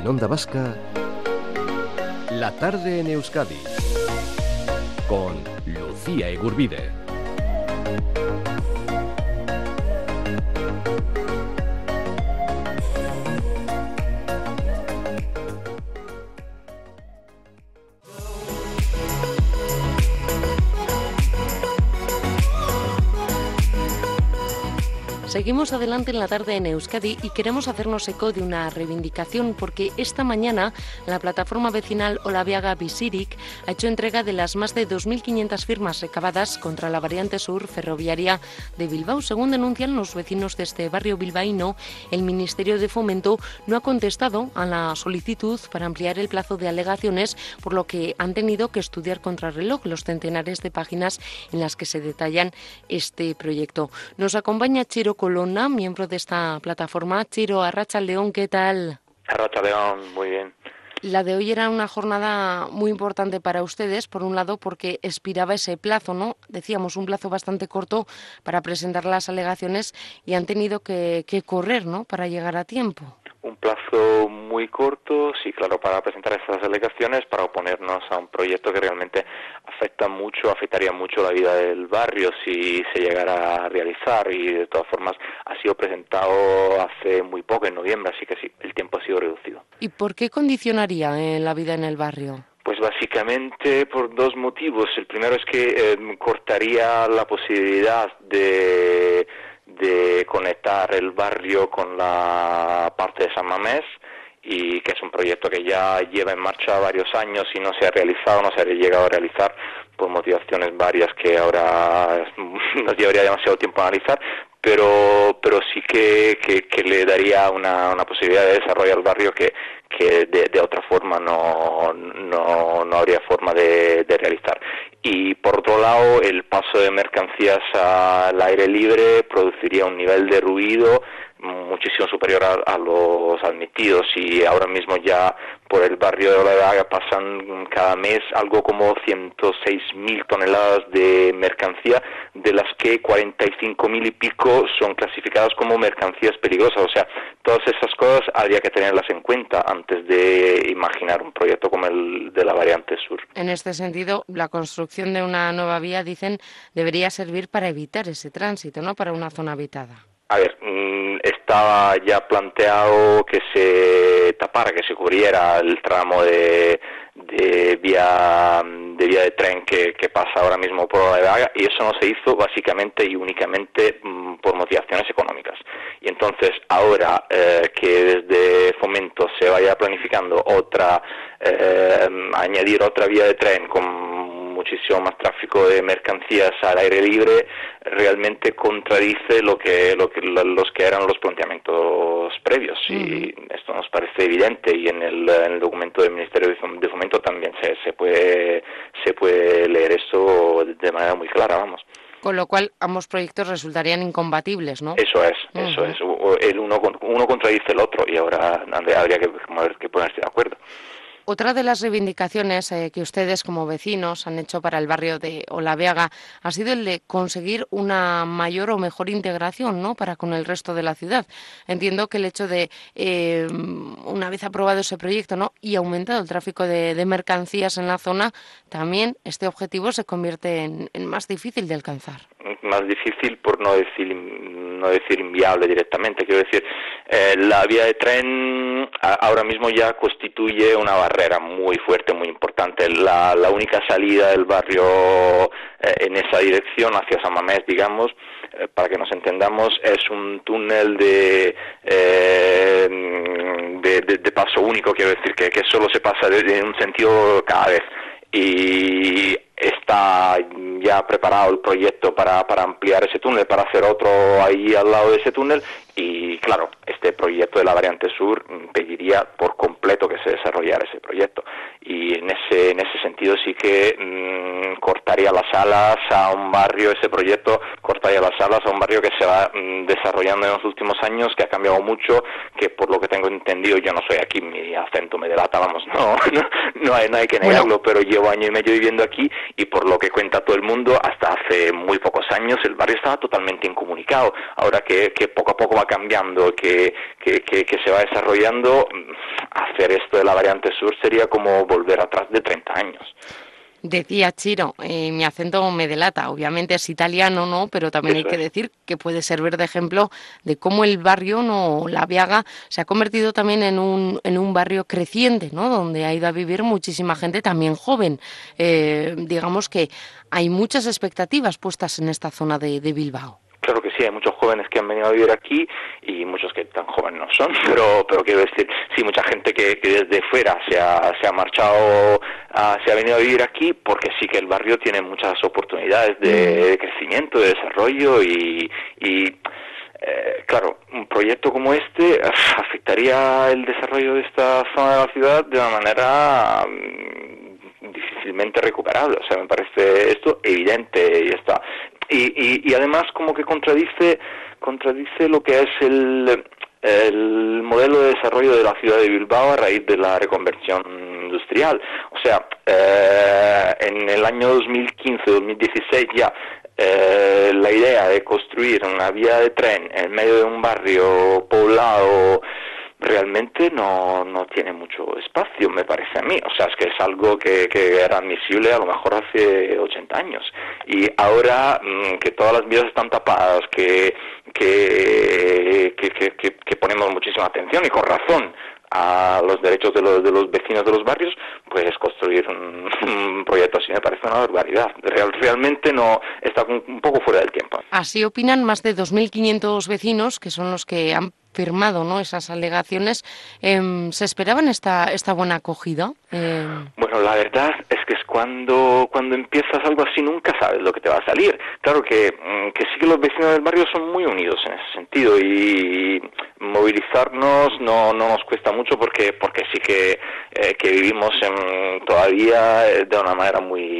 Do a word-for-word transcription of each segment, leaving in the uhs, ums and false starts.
En Onda Vasca, La tarde en Euskadi, con Lucía Igurbide. Seguimos adelante en la tarde en Euskadi y queremos hacernos eco de una reivindicación porque esta mañana la plataforma vecinal Olabeaga Bizirik ha hecho entrega de las más de dos mil quinientas firmas recabadas contra la variante sur ferroviaria de Bilbao. Según denuncian los vecinos de este barrio bilbaíno, el Ministerio de Fomento no ha contestado a la solicitud para ampliar el plazo de alegaciones, por lo que han tenido que estudiar contrarreloj los centenares de páginas en las que se detallan este proyecto. Nos acompaña Chiro Colonna, miembro de esta plataforma. Chiro, Arratsaldeon, ¿qué tal? Arratsaldeon, muy bien. La de hoy era una jornada muy importante para ustedes, por un lado porque expiraba ese plazo, ¿no? Decíamos, un plazo bastante corto para presentar las alegaciones y han tenido que, que correr, ¿no?, para llegar a tiempo. Un plazo muy corto, sí, claro, para presentar estas alegaciones, para oponernos a un proyecto que realmente afecta mucho, afectaría mucho la vida del barrio si se llegara a realizar, y de todas formas ha sido presentado hace muy poco, en noviembre, así que sí, el tiempo ha sido reducido. ¿Y por qué condicionaría eh, la vida en el barrio? Pues básicamente por dos motivos. El primero es que eh, cortaría la posibilidad de... de conectar el barrio con la parte de San Mamés, y que es un proyecto que ya lleva en marcha varios años y no se ha realizado, no se ha llegado a realizar por motivaciones varias que ahora nos llevaría demasiado tiempo a analizar, pero pero sí que, que, que le daría una, una posibilidad de desarrollo al barrio que, que de, de otra forma no, no, no habría forma de, de realizar. Y por otro lado, el paso de mercancías al aire libre produciría un nivel de ruido muchísimo superior a, a los admitidos, y ahora mismo ya por el barrio de Olabeaga pasan cada mes algo como ciento seis mil toneladas de mercancía, de las que cuarenta y cinco mil y pico son clasificadas como mercancías peligrosas. O sea, todas esas cosas habría que tenerlas en cuenta antes de imaginar un proyecto como el de la variante sur. En este sentido, la construcción de una nueva vía, dicen, debería servir para evitar ese tránsito, ¿no?, para una zona habitada. A ver, estaba ya planteado que se tapara, que se cubriera el tramo de, de vía de vía de tren que, que pasa ahora mismo por Olabeaga, y eso no se hizo básicamente y únicamente mmm, por motivaciones económicas. Y entonces ahora eh, que desde Fomento se vaya planificando otra, eh, añadir otra vía de tren con muchísimo más tráfico de mercancías al aire libre, realmente contradice lo que, lo que los que eran los planteamientos previos, y uh-huh. esto nos parece evidente, y en el, en el documento del Ministerio de Fomento también se, se puede se puede leer eso de manera muy clara, vamos. Con lo cual ambos proyectos resultarían incompatibles, ¿no? Eso es, uh-huh. eso es. El uno uno contradice el otro, y ahora habría que, que ponerse de acuerdo. Otra de las reivindicaciones eh, que ustedes como vecinos han hecho para el barrio de Olabeaga ha sido el de conseguir una mayor o mejor integración, ¿no?, para con el resto de la ciudad. Entiendo que el hecho de, eh, una vez aprobado ese proyecto, ¿no?, y aumentado el tráfico de, de mercancías en la zona, también este objetivo se convierte en, en más difícil de alcanzar. Más difícil por no decir no decir inviable directamente. Quiero decir, eh, la vía de tren ahora mismo ya constituye una barrera muy fuerte, muy importante. La, la única salida del barrio eh, en esa dirección, hacia San Mamés, digamos, eh, para que nos entendamos, es un túnel de, eh, de, de, de paso único. Quiero decir que, que solo se pasa de, de un sentido cada vez. Y está ya preparado el proyecto para, para ampliar ese túnel, para hacer otro ahí al lado de ese túnel, y claro, este proyecto de la variante sur pediría por completo que se desarrollara ese proyecto, y en ese en ese sentido sí que mmm, cortaría las alas a un barrio, ese proyecto cortaría las alas a un barrio que se va mmm, desarrollando en los últimos años, que ha cambiado mucho, que por lo que tengo entendido, yo no soy aquí, mi acento me delata, vamos, no no, no, hay, no hay que negarlo, bueno, pero llevo año y medio viviendo aquí, y por lo que cuenta todo el mundo, hasta hace muy pocos años el barrio estaba totalmente incomunicado. Ahora que, que poco a poco va cambiando creciendo, que, que, que, que se va desarrollando, hacer esto de la variante sur sería como volver atrás de treinta años. Decía Chiro, eh, mi acento me delata, obviamente es italiano, ¿no? Pero también Eso hay que es. decir que puede servir de ejemplo de cómo el barrio, ¿no? La Viaga se ha convertido también en un, en un barrio creciente, ¿no? Donde ha ido a vivir muchísima gente también joven. Eh, digamos que hay muchas expectativas puestas en esta zona de, de Bilbao. Claro que sí, hay muchos jóvenes que han venido a vivir aquí y muchos que tan jóvenes no son, pero pero quiero decir, sí, mucha gente que, que desde fuera se ha, se ha marchado, a, se ha venido a vivir aquí porque sí que el barrio tiene muchas oportunidades de, de crecimiento, de desarrollo y... y Eh, claro, un proyecto como este afectaría el desarrollo de esta zona de la ciudad de una manera um, difícilmente recuperable. O sea, me parece esto evidente y está. Y, y, y además como que contradice, contradice lo que es el, el modelo de desarrollo de la ciudad de Bilbao a raíz de la reconversión industrial. O sea, eh, en el año dos mil quince dos mil dieciséis ya Eh, la idea de construir una vía de tren en medio de un barrio poblado realmente no, no tiene mucho espacio, me parece a mí. O sea, es que es algo que, que era admisible a lo mejor hace ochenta años. Y ahora mmm, que todas las vías están tapadas, que, que, que, que, que, que ponemos muchísima atención y con razón a los derechos de los, de los vecinos de los barrios, pues construir un, un proyecto así me parece una barbaridad. Real, realmente no está un poco fuera del tiempo. Así opinan más de dos mil quinientos vecinos, que son los que han firmado, ¿no?, esas alegaciones. Eh, ¿Se esperaban esta esta buena acogida? Eh... Bueno, la verdad es que es cuando cuando empiezas algo así nunca sabes lo que te va a salir. Claro que, que sí que los vecinos del barrio son muy unidos en ese sentido y movilizarnos no no nos cuesta mucho porque porque sí que eh, que vivimos en, todavía de una manera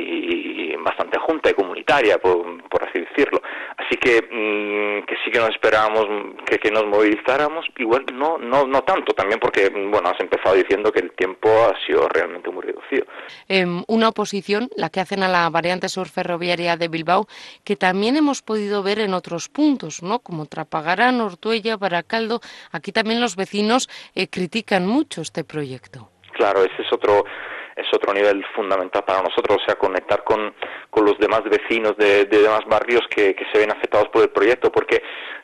muy bastante junta y comunitaria, por, por así decirlo. Así que mmm, que sí que nos esperábamos que, que nos movilizáramos, igual no no no tanto, también porque bueno, has empezado diciendo que el tiempo ha sido realmente muy reducido. Eh, una oposición, la que hacen a la variante sur ferroviaria de Bilbao, que también hemos podido ver en otros puntos, ¿no?, como Trapagarán, Ortuella, Baracaldo. Aquí también los vecinos eh, critican mucho este proyecto. Claro, ese es otro es otro nivel fundamental para nosotros, o sea, conectar con, con los demás vecinos de, de demás barrios que, que se ven afectados por el proyecto, porque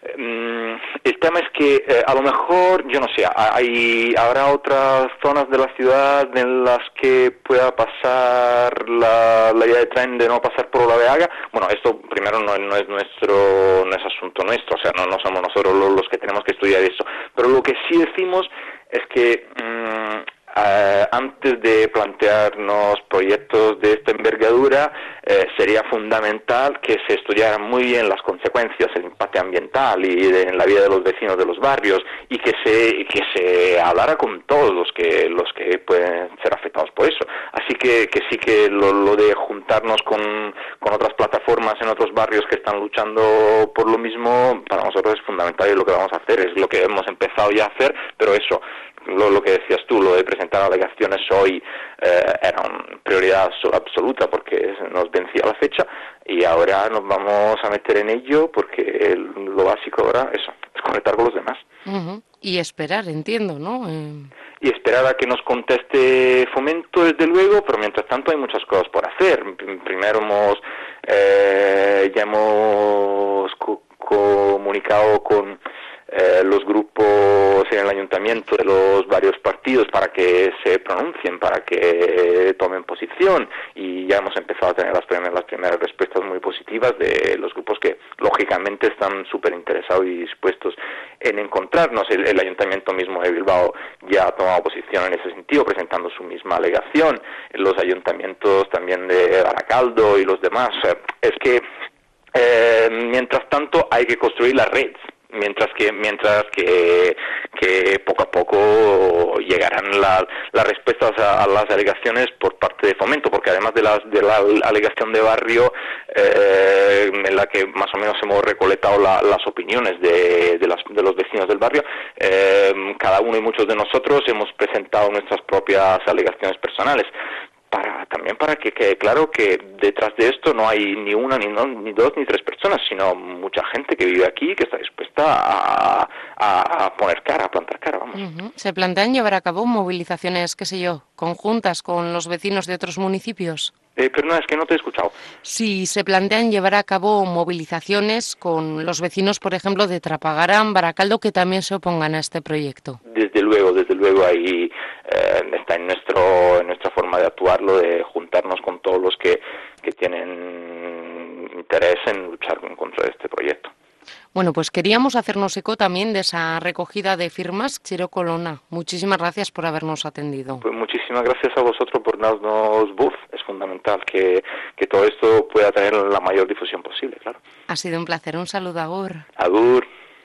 um, el tema es que eh, a lo mejor, yo no sé, hay habrá otras zonas de la ciudad en las que pueda pasar la, la vía de tren de no pasar por Olabeaga. Bueno, esto primero no, no es nuestro, no es asunto nuestro, o sea, no, no somos nosotros los, los que tenemos que estudiar eso, pero lo que sí decimos es que um, Uh, antes de plantearnos proyectos de esta envergadura, eh, sería fundamental que se estudiaran muy bien las consecuencias, el impacto ambiental y de, en la vida de los vecinos de los barrios, y que se que se hablara con todos los que los que pueden ser afectados por eso. Así que, que sí que lo, lo de juntarnos con, con otras plataformas en otros barrios que están luchando por lo mismo, para nosotros es fundamental, y lo que vamos a hacer es lo que hemos empezado ya a hacer, pero eso, Lo, lo que decías tú, lo de presentar alegaciones hoy eh, era una prioridad absoluta porque nos vencía la fecha, y ahora nos vamos a meter en ello porque el, lo básico ahora eso, es conectar con los demás. Uh-huh. Y esperar, entiendo, ¿no? Eh... Y esperar a que nos conteste Fomento, desde luego, pero mientras tanto hay muchas cosas por hacer. Primero hemos eh, ya hemos co- comunicado con Eh, los grupos en el ayuntamiento de los varios partidos para que se pronuncien, para que tomen posición, y ya hemos empezado a tener las primeras, las primeras respuestas muy positivas de los grupos que lógicamente están súper interesados y dispuestos en encontrarnos. El, el ayuntamiento mismo de Bilbao ya ha tomado posición en ese sentido, presentando su misma alegación, los ayuntamientos también de Baracaldo y los demás. O sea, es que eh, mientras tanto hay que construir las redes, mientras que mientras que, que poco a poco llegarán la, las respuestas a, a las alegaciones por parte de Fomento, porque además de, las, de la alegación de barrio, eh, en la que más o menos hemos recolectado la, las opiniones de, de, las, de los vecinos del barrio, eh, cada uno y muchos de nosotros hemos presentado nuestras propias alegaciones personales. Para, también para que quede claro que detrás de esto no hay ni una, ni, no, ni dos, ni tres personas, sino mucha gente que vive aquí, que está dispuesta a, a, a poner cara, a plantar cara, vamos. Uh-huh. ¿Se plantean llevar a cabo movilizaciones, qué sé yo, conjuntas con los vecinos de otros municipios? Eh, pero no, es que no te he escuchado. Si se plantean llevar a cabo movilizaciones con los vecinos, por ejemplo, de Trapagarán, Baracaldo, que también se opongan a este proyecto. Desde luego, desde luego ahí eh, está en nuestro en nuestra forma de actuarlo, de juntarnos con todos los que, que tienen interés en luchar en contra de este proyecto. Bueno, pues queríamos hacernos eco también de esa recogida de firmas, Chiro Colonna. Muchísimas gracias por habernos atendido. Pues muchísimas gracias a vosotros por darnos voz. Es fundamental que, que todo esto pueda tener la mayor difusión posible, claro. Ha sido un placer. Un saludo, Agur. Agur.